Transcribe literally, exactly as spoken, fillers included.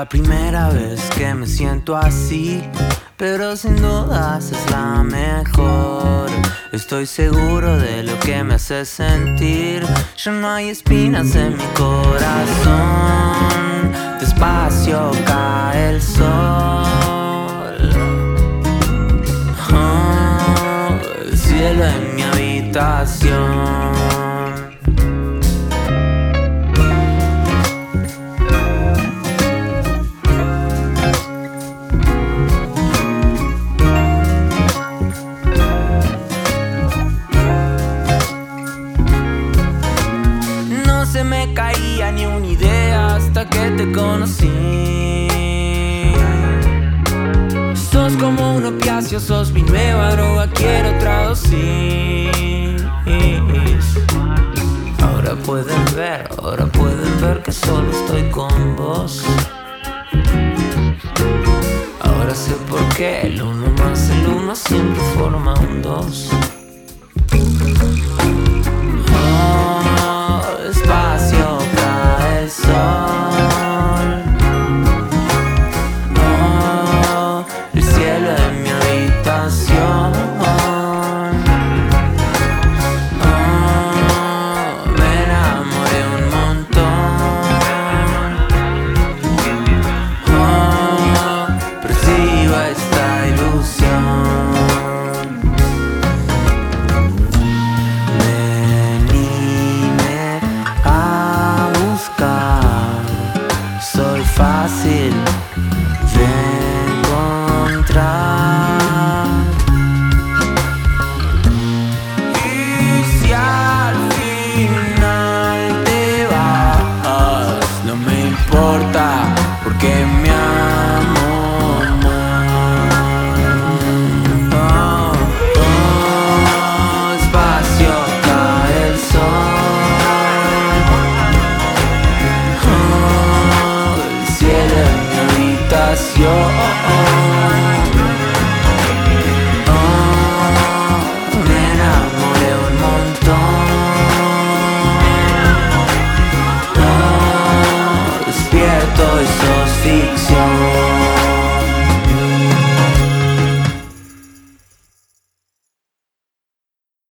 la primera vez que me siento así, pero sin dudas es la mejor. Estoy seguro de lo que me hace sentir. Ya no hay espinas en mi corazón. Despacio cae el sol. Oh, el cielo en mi habitación. Se me caía ni una idea hasta que te conocí. Sos como un opiáceo, sos mi nueva droga, quiero traducir.